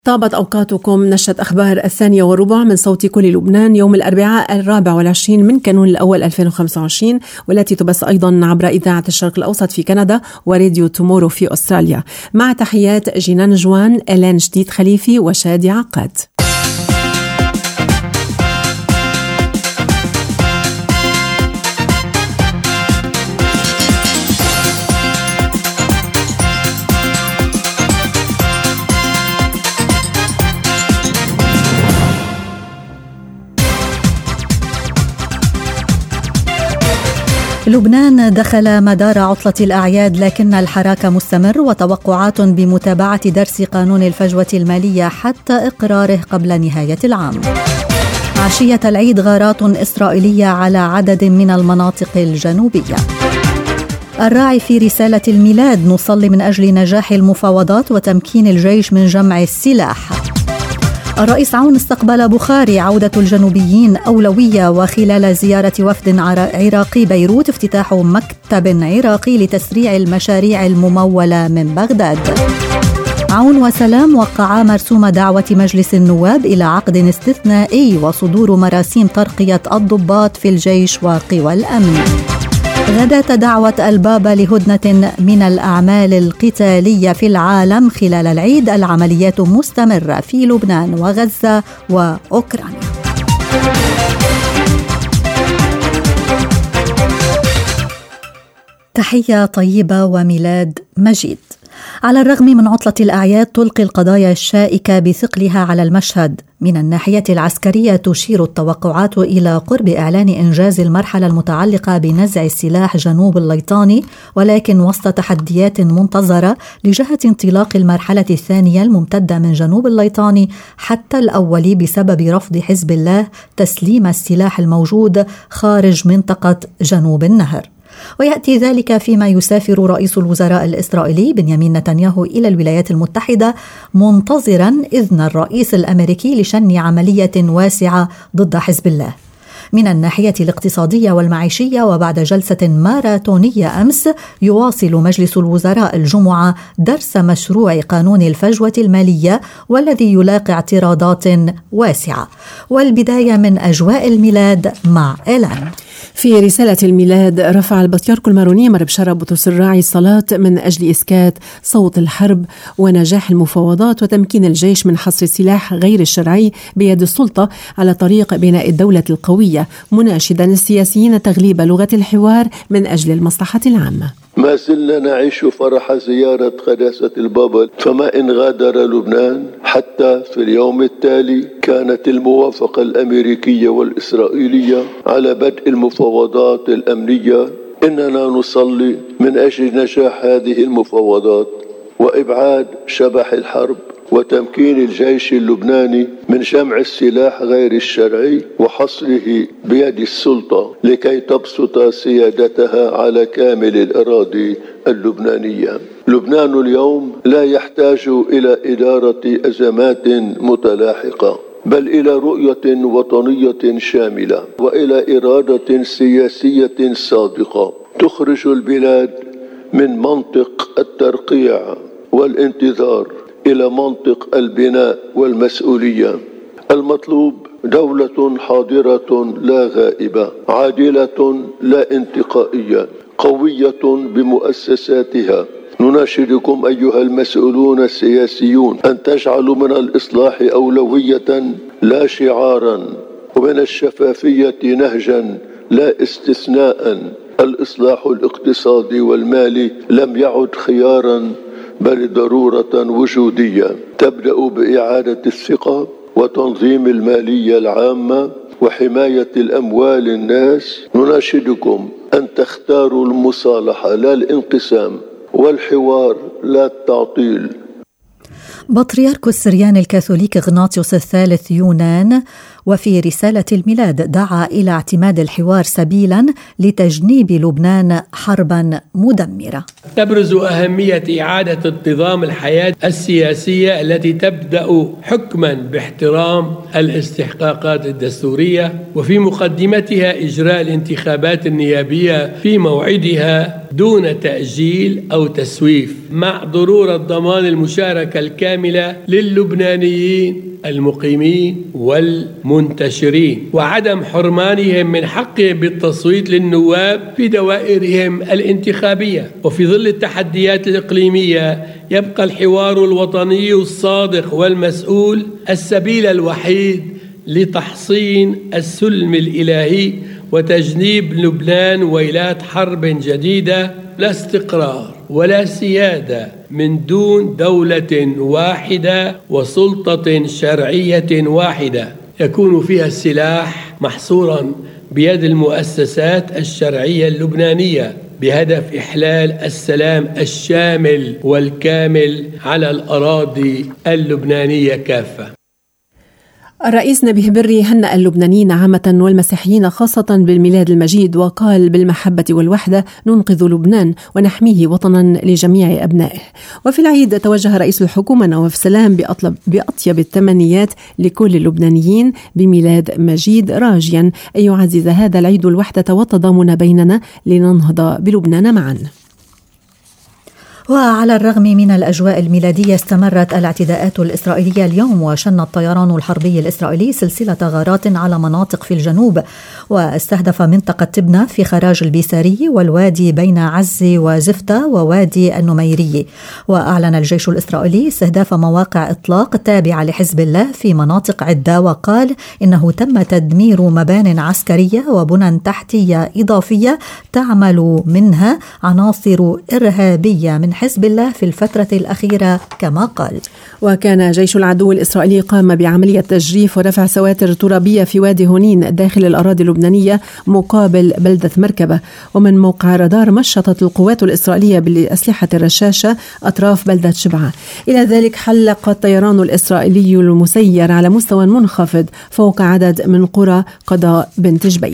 طابت أوقاتكم. نشرة أخبار 2:15 من صوت كل لبنان يوم الأربعاء 24 من كانون الأول 2025، والتي تبث أيضا عبر إذاعة الشرق الأوسط في كندا وراديو تومورو في أستراليا. مع تحيات جينان جوان، إلين جديد خليفي وشادي عقاد. لبنان دخل مدار عطلة الأعياد، لكن الحراك مستمر وتوقعات بمتابعة درس قانون الفجوة المالية حتى إقراره قبل نهاية العام. عشية العيد غارات إسرائيلية على عدد من المناطق الجنوبية. الراعي في رسالة الميلاد: نصلي من أجل نجاح المفاوضات وتمكين الجيش من جمع السلاح. الرئيس عون استقبل بخاري: عودة الجنوبيين أولوية. وخلال زيارة وفد عراقي بيروت، افتتاح مكتب عراقي لتسريع المشاريع الممولة من بغداد. عون وسلام وقعا مرسوم دعوة مجلس النواب إلى عقد استثنائي وصدور مراسيم ترقية الضباط في الجيش وقوى الأمن. غداة دعوة البابا لهدنة من الأعمال القتالية في العالم خلال العيد. العمليات مستمرة في لبنان وغزة وأوكرانيا. تحية طيبة وميلاد مجيد. على الرغم من عطلة الأعياد، تلقي القضايا الشائكة بثقلها على المشهد. من الناحية العسكرية، تشير التوقعات إلى قرب إعلان إنجاز المرحلة المتعلقة بنزع السلاح جنوب الليطاني، ولكن وسط تحديات منتظرة لجهة انطلاق المرحلة الثانية الممتدة من جنوب الليطاني حتى الأول بسبب رفض حزب الله تسليم السلاح الموجود خارج منطقة جنوب النهر. ويأتي ذلك فيما يسافر رئيس الوزراء الإسرائيلي بنيامين نتنياهو إلى الولايات المتحدة منتظرا إذن الرئيس الأمريكي لشن عملية واسعة ضد حزب الله. من الناحية الاقتصادية والمعيشية، وبعد جلسة ماراثونية أمس، يواصل مجلس الوزراء الجمعة درس مشروع قانون الفجوة المالية، والذي يلاقي اعتراضات واسعة. والبداية من أجواء الميلاد مع إيلان. في رسالة الميلاد، رفع البطريرك الماروني مر بشارة بطرس الراعي الصلاة من أجل إسكات صوت الحرب ونجاح المفاوضات وتمكين الجيش من حصر السلاح غير الشرعي بيد السلطة على طريق بناء الدولة القوية، مناشدا السياسيين تغليب لغة الحوار من أجل المصلحة العامة. ما زلنا نعيش فرح زيارة قداسة البابا، فما إن غادر لبنان حتى في اليوم التالي كانت الموافقة الأمريكية والإسرائيلية على بدء المفاوضات الأمنية. إننا نصلي من أجل نجاح هذه المفاوضات وإبعاد شبح الحرب وتمكين الجيش اللبناني من جمع السلاح غير الشرعي وحصره بيد السلطة لكي تبسط سيادتها على كامل الأراضي اللبنانية. لبنان اليوم لا يحتاج إلى إدارة أزمات متلاحقة، بل إلى رؤية وطنية شاملة وإلى إرادة سياسية صادقة تخرج البلاد من منطق الترقيع والانتظار إلى منطق البناء والمسؤولية. المطلوب دولة حاضرة لا غائبة، عادلة لا انتقائية، قوية بمؤسساتها. نناشدكم أيها المسؤولون السياسيون أن تجعلوا من الإصلاح أولوية لا شعارا، ومن الشفافية نهجا لا استثناء. الإصلاح الاقتصادي والمالي لم يعد خيارا بل ضرورة وجودية تبدأ بإعادة الثقة وتنظيم المالية العامة وحماية الأموال الناس. نناشدكم أن تختاروا المصالحة لا الانقسام، والحوار لا التعطيل. بطريرك السريان الكاثوليك إغناطيوس الثالث يونان، وفي رسالة الميلاد، دعا إلى اعتماد الحوار سبيلا لتجنيب لبنان حربا مدمرة. تبرز أهمية إعادة انتظام الحياة السياسية التي تبدأ حكما باحترام الاستحقاقات الدستورية، وفي مقدمتها إجراء الانتخابات النيابية في موعدها دون تأجيل أو تسويف، مع ضرورة ضمان المشاركة الكاملة للبنانيين المقيمين والمنتشرين، وعدم حرمانهم من حقهم بالتصويت للنواب في دوائرهم الانتخابية. وفي ظل التحديات الإقليمية يبقى الحوار الوطني الصادق والمسؤول السبيل الوحيد لتحصين السلم الإلهي وتجنيب لبنان ويلات حرب جديدة، لا استقرار ولا سيادة من دون دولة واحدة وسلطة شرعية واحدة يكون فيها السلاح محصورا بيد المؤسسات الشرعية اللبنانية بهدف إحلال السلام الشامل والكامل على الأراضي اللبنانية كافة. الرئيس نبيه بري هنأ اللبنانيين عامة والمسيحيين خاصة بالميلاد المجيد، وقال: بالمحبة والوحدة ننقذ لبنان ونحميه وطنا لجميع أبنائه. وفي العيد توجه رئيس الحكومة نواف سلام بأطيب التمنيات لكل اللبنانيين بميلاد مجيد، راجيا أن يعزز هذا العيد الوحدة والتضامن بيننا لننهض بلبنان معا. وعلى الرغم من الأجواء الميلادية استمرت الاعتداءات الإسرائيلية اليوم، وشن الطيران الحربي الإسرائيلي سلسلة غارات على مناطق في الجنوب، واستهدف منطقة تبنة في خراج البيساري والوادي بين عزي وزفتة ووادي النميري. وأعلن الجيش الإسرائيلي استهداف مواقع إطلاق تابعة لحزب الله في مناطق عدة، وقال إنه تم تدمير مبان عسكرية وبنى تحتية إضافية تعمل منها عناصر إرهابية من حزب الله في الفترة الأخيرة كما قال. وكان جيش العدو الإسرائيلي قام بعملية تجريف ورفع سواتر ترابية في وادي هونين داخل الأراضي اللبنانية مقابل بلدة مركبة. ومن موقع رادار مشطت القوات الإسرائيلية بالأسلحة الرشاشة أطراف بلدة شبعة. إلى ذلك حلق الطيران الإسرائيلي المسير على مستوى منخفض فوق عدد من قرى قضاء بنت جبيل.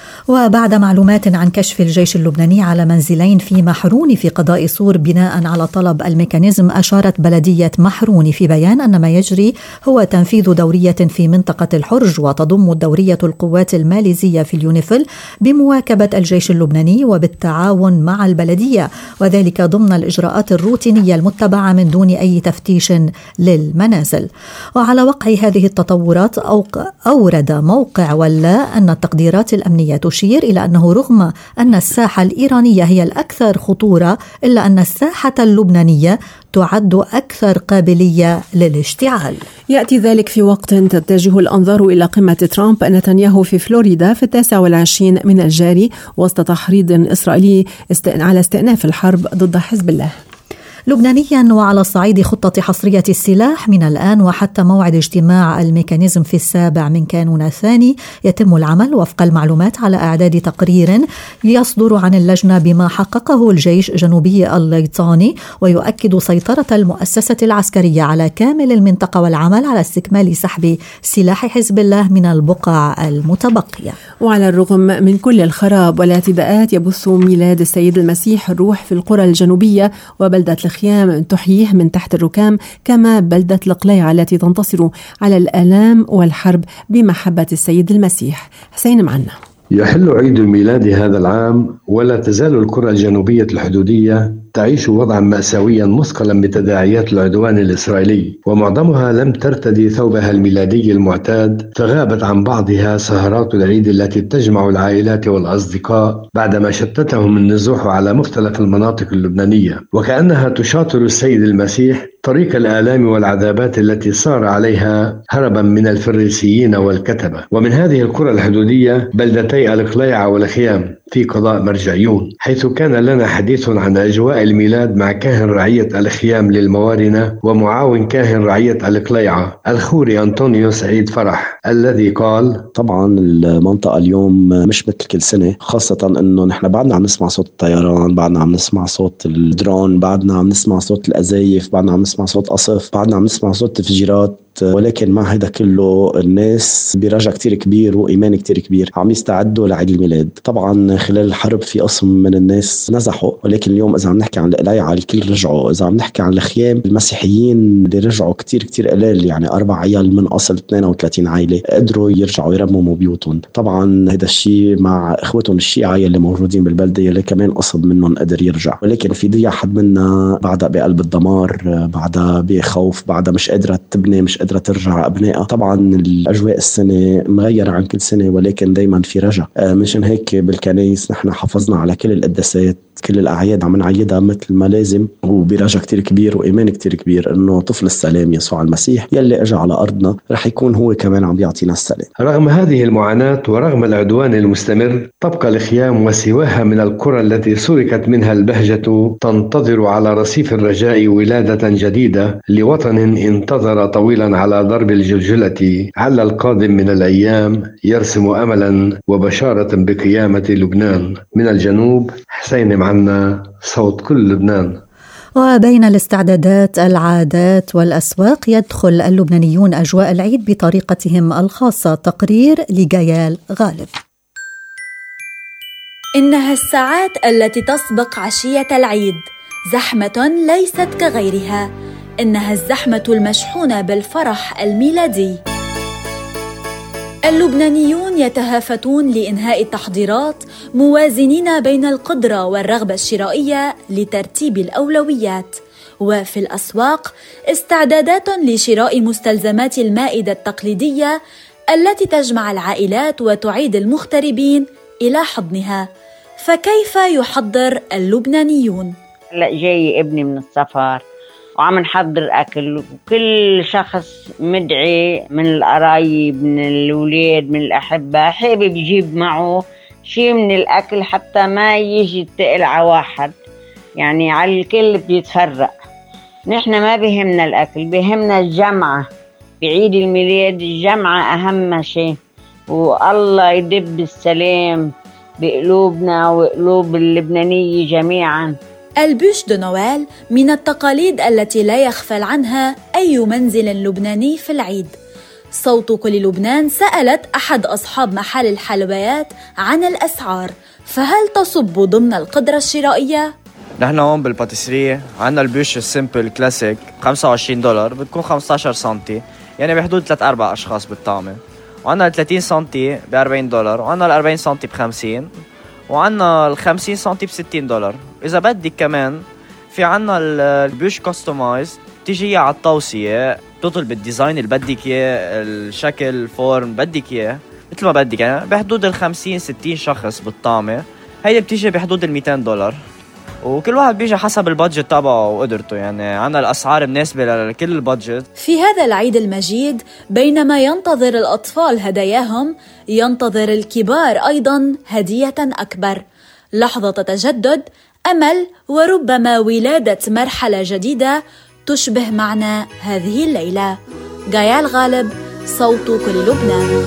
وبعد معلومات عن كشف الجيش اللبناني على منزلين في محرون في قضاء صور بناء على طلب الميكانيزم، أشارت بلدية محرون في بيان أن ما يجري هو تنفيذ دورية في منطقة الحرج، وتضم الدورية القوات الماليزية في اليونيفيل بمواكبة الجيش اللبناني وبالتعاون مع البلدية، وذلك ضمن الإجراءات الروتينية المتبعة من دون أي تفتيش للمنازل. وعلى وقع هذه التطورات أورد موقع ولا أن التقديرات الأمنية تشير إلى أنه رغم أن الساحة الإيرانية هي الأكثر خطورة، إلا أن الساحة اللبنانية تعد أكثر قابلية للاشتعال. يأتي ذلك في وقت تتجه الأنظار إلى قمة ترامب نتنياهو في فلوريدا في 29 من الجاري وسط تحريض إسرائيلي على استئناف الحرب ضد حزب الله. لبنانيا، وعلى الصعيد خطة حصرية السلاح، من الآن وحتى موعد اجتماع الميكانيزم في 7 من كانون الثاني يتم العمل وفق المعلومات على إعداد تقرير يصدر عن اللجنة بما حققه الجيش جنوبي الليطاني، ويؤكد سيطرة المؤسسة العسكرية على كامل المنطقة والعمل على استكمال سحب سلاح حزب الله من البقع المتبقية. وعلى الرغم من كل الخراب والاعتداءات يبث ميلاد السيد المسيح الروح في القرى الجنوبية وبلدة الخيام تحييه من تحت الركام، كما بلدة القليعة التي تنتصر على الآلام والحرب بمحبة السيد المسيح. حسين معنا. يحل عيد الميلاد هذا العام، ولا تزال القرى الجنوبية الحدودية تعيش وضعا مأساويا مثقلا بتداعيات العدوان الإسرائيلي، ومعظمها لم ترتدي ثوبها الميلادي المعتاد، فغابت عن بعضها سهرات العيد التي تجمع العائلات والأصدقاء بعدما شتتهم النزوح على مختلف المناطق اللبنانية، وكأنها تشاطر السيد المسيح طريق الآلام والعذابات التي صار عليها هربا من الفريسيين والكتبة. ومن هذه القرى الحدودية بلدتي القليعة والخيام في قضاء مرجعيون، حيث كان لنا حديث عن أجواء الميلاد مع كاهن رعية الخيام للموارنة ومعاون كاهن رعية القليعة الخوري أنطونيو سعيد فرح، الذي قال: طبعا المنطقة اليوم مش مثل كل سنة، خاصة أنه نحن بعدنا عم نسمع صوت الطيران، بعدنا عم نسمع صوت الدرون، بعدنا عم نسمع صوت الأزايف، بعدنا عم نسمع صوت قصف، بعدنا عم نسمع صوت تفجيرات. ولكن مع هذا كله الناس برجع كتير كبير وإيمان كتير كبير عم يستعدوا لعيد الميلاد. طبعا خلال الحرب في قسم من الناس نزحوا، ولكن اليوم إذا عم نحكي عن القلايعة الكل رجعوا. إذا عم نحكي عن الخيام المسيحيين اللي رجعوا كتير قليل، يعني 4 عيال من أصل 32 عائلة قدروا يرجعوا يرمموا بيوتهم. طبعا هذا الشيء مع إخوتهم الشيعة اللي موجودين بالبلدة اللي كمان قصب منهم قدر يرجع، ولكن في ضياع حد منا بعدها بقلب الدمار، بعدها بخوف، بعدها مش قادرة تبني، مش قادرة ترجع أبنائها. طبعا الأجواء السنة مغيرة عن كل سنة، ولكن دايما في رجع. مشان هيك بالكنائس نحن حافظنا على كل القداسات، كل الأعياد عم نعيدها مثل ما لازم، وبرجع كتير كبير وإيمان كتير كبير إنه طفل السلام يسوع المسيح يلي أجى على أرضنا رح يكون هو كمان عم يعطينا السلام. رغم هذه المعاناة ورغم العدوان المستمر، تبقى الخيام وسواها من القرى التي سرقت منها البهجة تنتظر على رصيف الرجاء ولادة جديدة لوطن انتظر طويلا على ضرب الجلجلة. هل القادم من الأيام يرسم أملا وبشارة بقيامة لبنان؟ من الجنوب حسين معنا، صوت كل لبنان. وبين الاستعدادات، العادات والأسواق، يدخل اللبنانيون أجواء العيد بطريقتهم الخاصة. تقرير لجيال غالب. إنها الساعات التي تسبق عشية العيد، زحمة ليست كغيرها، إنها الزحمة المشحونة بالفرح الميلادي. اللبنانيون يتهافتون لإنهاء التحضيرات، موازنين بين القدرة والرغبة الشرائية لترتيب الأولويات. وفي الأسواق استعدادات لشراء مستلزمات المائدة التقليدية التي تجمع العائلات وتعيد المغتربين إلى حضنها. فكيف يحضر اللبنانيون؟ هلأ جاي ابني من السفر وعم نحضر أكل، وكل شخص مدعي من القرايب من الأولاد من الأحبة حابب يجيب معه شيء من الأكل حتى ما يجي التقل على واحد، يعني على الكل بيتفرق. نحن ما بهمنا الأكل، بهمنا الجمعة بعيد الميلاد. الجمعة أهم شيء، والله يدب السلام بقلوبنا وقلوب اللبنانية جميعاً. البوش دو نوال من التقاليد التي لا يغفل عنها أي منزل لبناني في العيد. صوت كل لبنان سألت أحد أصحاب محل الحلويات عن الأسعار، فهل تصب ضمن القدرة الشرائية؟ نحن هون بالباتيسرية عنا البوش السيمبل كلاسيك $25 بتكون 15 سنتي، يعني بحدود 3-4 أشخاص بالطعمة. وعنا 30 سنتي $40، وعنا 40 سنتي ب50، وعنا 50 سنتي $60. إذا بدك كمان في عنا البوش كاستمايز، تيجي على التوصية، بتطلب الديزاين اللي بدك اياه، الشكل، الفورم بدك اياه مثل ما بدك، يعني بحدود 50-60 شخص بالطعمة. هيدي بتيجي بحدود $200، وكل واحد بيجي حسب البادجت تبعه وقدرته، يعني عنا الأسعار مناسبة لكل البادجت. في هذا العيد المجيد بينما ينتظر الأطفال هداياهم، ينتظر الكبار أيضا هدية أكبر، لحظة تجدد، أمل، وربما ولادة مرحلة جديدة تشبه معنى هذه الليلة. جيال غالب، صوت كل لبنان.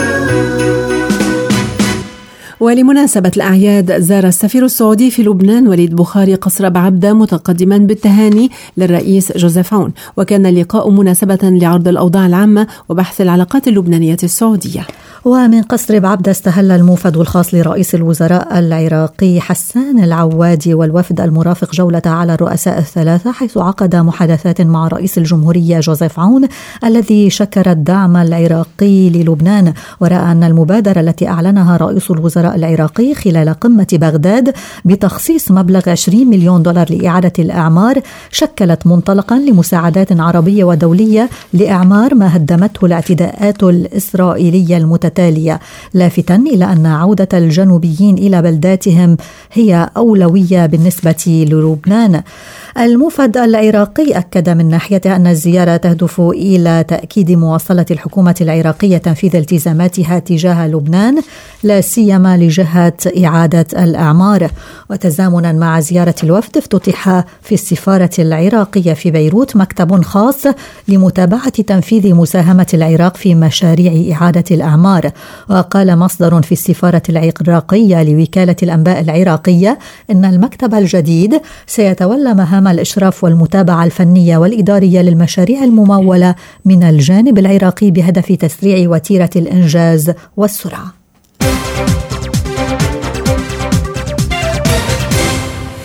ولمناسبة الأعياد زار السفير السعودي في لبنان وليد بخاري قصر بعبدة متقدما بالتهاني للرئيس جوزيف عون، وكان اللقاء مناسبة لعرض الأوضاع العامة وبحث العلاقات اللبنانية السعودية. ومن قصر بعبدة استهل الموفد الخاص لرئيس الوزراء العراقي حسان العوادي والوفد المرافق جولة على الرؤساء الثلاثة، حيث عقد محادثات مع رئيس الجمهورية جوزيف عون الذي شكر الدعم العراقي للبنان، ورأى أن المبادرة التي أعلنها رئيس الوزراء العراقي خلال قمة بغداد بتخصيص مبلغ $20 مليون لإعادة الأعمار شكلت منطلقا لمساعدات عربية ودولية لإعمار ما هدمته الاعتداءات الإسرائيلية المتتالية، لافتا إلى أن عودة الجنوبيين إلى بلداتهم هي أولوية بالنسبة للبنان. الموفد العراقي أكد من ناحيته أن الزيارة تهدف إلى تأكيد مواصلة الحكومة العراقية تنفيذ التزاماتها تجاه لبنان، لا سيما لجهة إعادة الأعمار. وتزامنا مع زيارة الوفد، افتتح في السفارة العراقية في بيروت مكتب خاص لمتابعة تنفيذ مساهمة العراق في مشاريع إعادة الأعمار. وقال مصدر في السفارة العراقية لوكالة الأنباء العراقية إن المكتب الجديد سيتولى مهام الإشراف والمتابعة الفنية والإدارية للمشاريع الممولة من الجانب العراقي بهدف تسريع وتيرة الإنجاز والسرعة.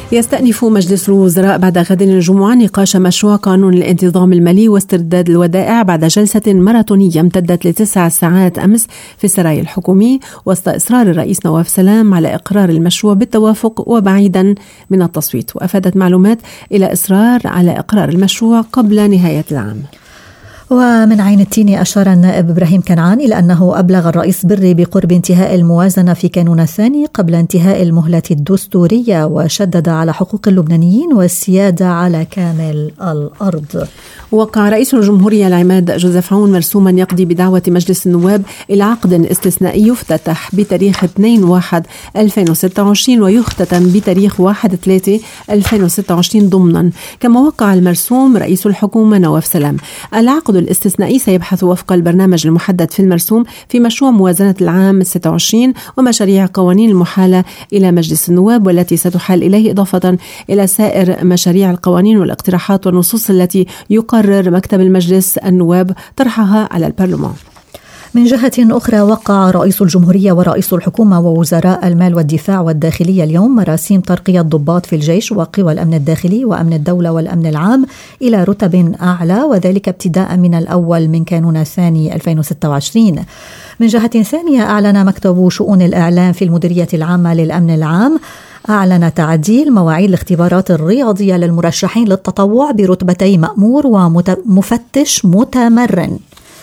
يستأنف مجلس الوزراء بعد غد الجمعة نقاش مشروع قانون الانتظام المالي واسترداد الودائع بعد جلسة ماراثونية امتدت ل9 ساعات أمس في السراي الحكومي، وسط إصرار الرئيس نواف سلام على إقرار المشروع بالتوافق وبعيدا من التصويت. وأفادت معلومات إلى إصرار على إقرار المشروع قبل نهاية العام. ومن عين التين أشار النائب إبراهيم كنعان إلى أنه أبلغ الرئيس بري بقرب انتهاء الموازنة في كانون الثاني قبل انتهاء المهلة الدستورية، وشدد على حقوق اللبنانيين والسيادة على كامل الأرض. وقع رئيس الجمهورية العماد جوزيف عون مرسوما يقضي بدعوة مجلس النواب إلى عقد استثنائي يفتتح بتاريخ 2/1/2026 ويختتم بتاريخ 1/3/2026 ضمنا. كما وقع المرسوم رئيس الحكومة نواف سلام. العقد الاستثنائي سيبحث وفق البرنامج المحدد في المرسوم في مشروع موازنة العام 26 ومشاريع قوانين المحالة إلى مجلس النواب والتي ستحال إليه، إضافة إلى سائر مشاريع القوانين والاقتراحات والنصوص التي يقرر مكتب المجلس النواب طرحها على البرلمان. من جهة أخرى، وقع رئيس الجمهورية ورئيس الحكومة ووزراء المال والدفاع والداخلية اليوم مراسيم ترقية ضباط في الجيش وقوى الأمن الداخلي وأمن الدولة والأمن العام إلى رتب أعلى، وذلك ابتداء من الأول من كانون الثاني 2026. من جهة ثانية، أعلن مكتب شؤون الإعلام في المديرية العامة للأمن العام أعلن تعديل مواعيد الاختبارات الرياضية للمرشحين للتطوع برتبتي مأمور ومفتش متمرن.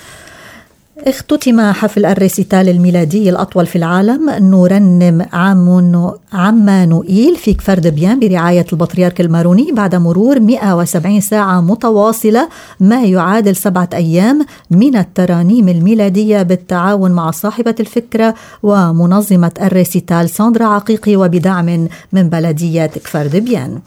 اختتم حفل الريسيتال الميلادي الأطول في العالم نرنم عمانوئيل في كفر دبيان برعاية البطريرك الماروني بعد مرور 170 ساعة متواصلة، ما يعادل 7 أيام من الترانيم الميلادية بالتعاون مع صاحبة الفكرة ومنظمة الريسيتال ساندرا عقيقي وبدعم من بلدية كفر دبيان.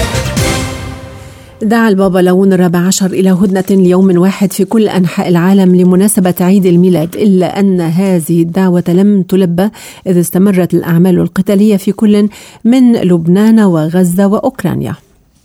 دعا البابا لون ال14 إلى هدنة ليوم واحد في كل أنحاء العالم لمناسبة عيد الميلاد، إلا أن هذه الدعوة لم تلبى إذ استمرت الأعمال القتالية في كل من لبنان وغزة وأوكرانيا.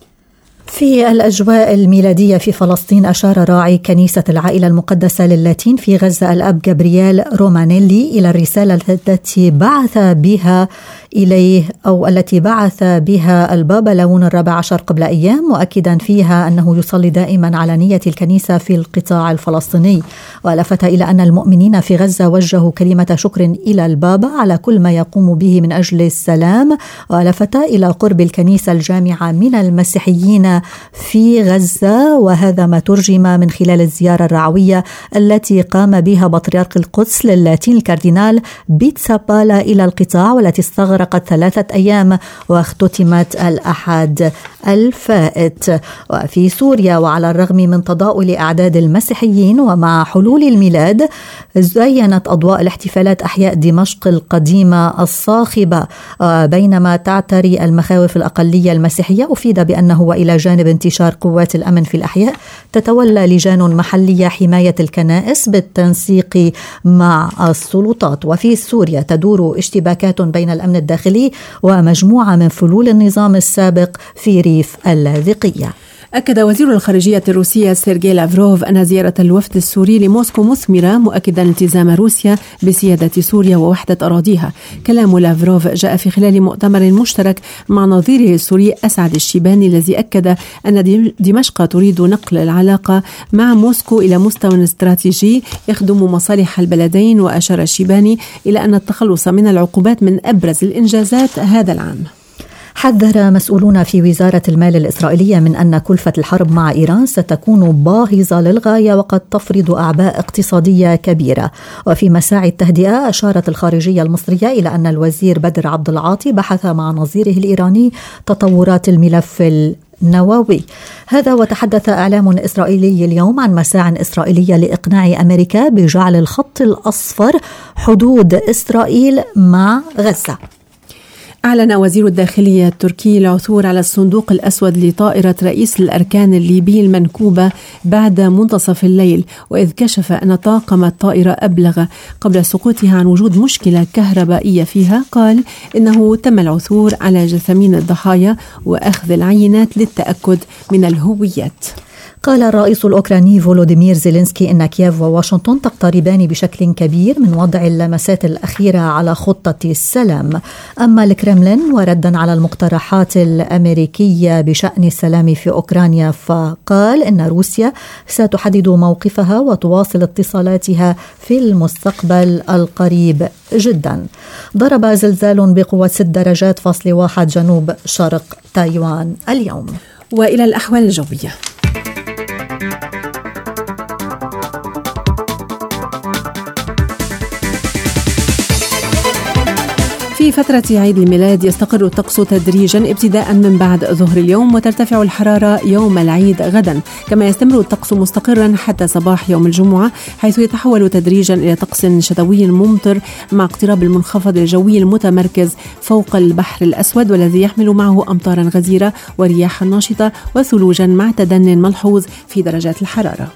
في الأجواء الميلادية في فلسطين، أشار راعي كنيسة العائلة المقدسة للاتين في غزة الأب جابرييل رومانيلي إلى الرسالة التي بعث بها إليه أو التي بعث بها البابا لون ال14 قبل أيام، مؤكدا فيها أنه يصلي دائما على نية الكنيسة في القطاع الفلسطيني، ولفت إلى أن المؤمنين في غزة وجهوا كلمة شكر إلى البابا على كل ما يقوم به من أجل السلام، ولفت إلى قرب الكنيسة الجامعة من المسيحيين في غزة، وهذا ما ترجم من خلال الزيارة الرعوية التي قام بها بطريرك القدس للاتين الكاردينال بيتسابالا إلى القطاع، والتي استغرقت 3 أيام واختتمت الأحد الفائت. وفي سوريا، وعلى الرغم من تضاؤل أعداد المسيحيين ومع حلول الميلاد، زينت أضواء الاحتفالات أحياء دمشق القديمة الصاخبة، بينما تعتري المخاوف الأقلية المسيحية. أفيد بأنه وإلى جانب انتشار قوات الأمن في الأحياء، تتولى لجان محلية حماية الكنائس بالتنسيق مع السلطات. وفي سوريا تدور اشتباكات بين الأمن الداخلي ومجموعة من فلول النظام السابق في ريف اللاذقية. أكد وزير الخارجية الروسية سيرجي لافروف أن زيارة الوفد السوري لموسكو مثمرة، مؤكدا التزام روسيا بسيادة سوريا ووحدة أراضيها. كلام لافروف جاء في خلال مؤتمر مشترك مع نظيره السوري أسعد الشيباني، الذي أكد أن دمشق تريد نقل العلاقة مع موسكو إلى مستوى استراتيجي يخدم مصالح البلدين. وأشار الشيباني إلى أن التخلص من العقوبات من أبرز الإنجازات هذا العام. حذر مسؤولون في وزارة المال الإسرائيلية من أن كلفة الحرب مع إيران ستكون باهظة للغاية وقد تفرض أعباء اقتصادية كبيرة. وفي مساعي التهدئة، أشارت الخارجية المصرية إلى أن الوزير بدر عبد العاطي بحث مع نظيره الإيراني تطورات الملف النووي. هذا وتحدث إعلام إسرائيلي اليوم عن مساع إسرائيلية لإقناع أمريكا بجعل الخط الأصفر حدود إسرائيل مع غزة. أعلن وزير الداخلية التركي العثور على الصندوق الأسود لطائرة رئيس الأركان الليبي المنكوبة بعد منتصف الليل، وإذ كشف أن طاقم الطائرة أبلغ قبل سقوطها عن وجود مشكلة كهربائية فيها، قال إنه تم العثور على جثامين الضحايا وأخذ العينات للتأكد من الهويات. قال الرئيس الأوكراني فولوديمير زيلينسكي إن كييف وواشنطن تقتربان بشكل كبير من وضع اللمسات الأخيرة على خطة السلام. أما الكرملين وردا على المقترحات الأمريكية بشأن السلام في أوكرانيا فقال إن روسيا ستحدد موقفها وتواصل اتصالاتها في المستقبل القريب جدا. ضرب زلزال بقوة 6.1 درجات جنوب شرق تايوان اليوم. وإلى الأحوال الجوية. في فترة عيد الميلاد يستقر الطقس تدريجا ابتداء من بعد ظهر اليوم، وترتفع الحرارة يوم العيد غدا، كما يستمر الطقس مستقرا حتى صباح يوم الجمعة، حيث يتحول تدريجا إلى طقس شتوي ممطر مع اقتراب المنخفض الجوي المتمركز فوق البحر الأسود، والذي يحمل معه أمطارا غزيرة ورياحا ناشطة وثلوجا مع تدن ملحوظ في درجات الحرارة.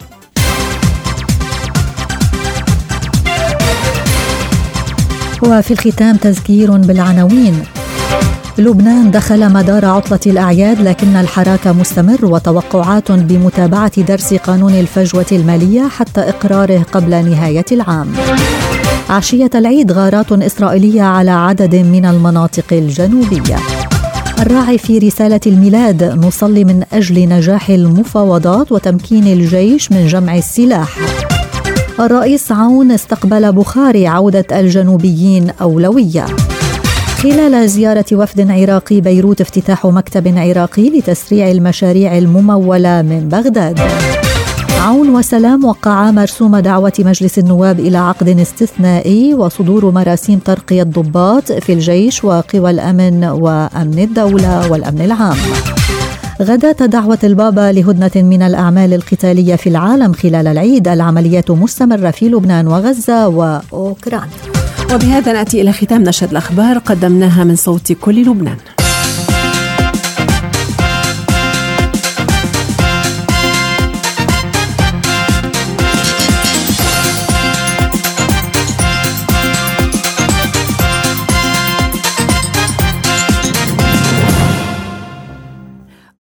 وفي الختام تذكير بالعناوين. لبنان دخل مدار عطلة الأعياد لكن الحراك مستمر، وتوقعات بمتابعة درس قانون الفجوة المالية حتى إقراره قبل نهاية العام. عشية العيد غارات إسرائيلية على عدد من المناطق الجنوبية. الراعي في رسالة الميلاد: نصلي من أجل نجاح المفاوضات وتمكين الجيش من جمع السلاح. الرئيس عون استقبل بخاري عودة الجنوبيين أولوية. خلال زيارة وفد عراقي بيروت افتتاح مكتب عراقي لتسريع المشاريع الممولة من بغداد. عون وسلام وقعا مرسوم دعوة مجلس النواب إلى عقد استثنائي وصدور مراسيم ترقية ضباط في الجيش وقوى الأمن وأمن الدولة والأمن العام. غداة دعوة البابا لهدنة من الأعمال القتالية في العالم خلال العيد. العمليات مستمرة في لبنان وغزة وأوكرانيا. وبهذا نأتي إلى ختام نشرة الأخبار قدمناها من صوت كل لبنان.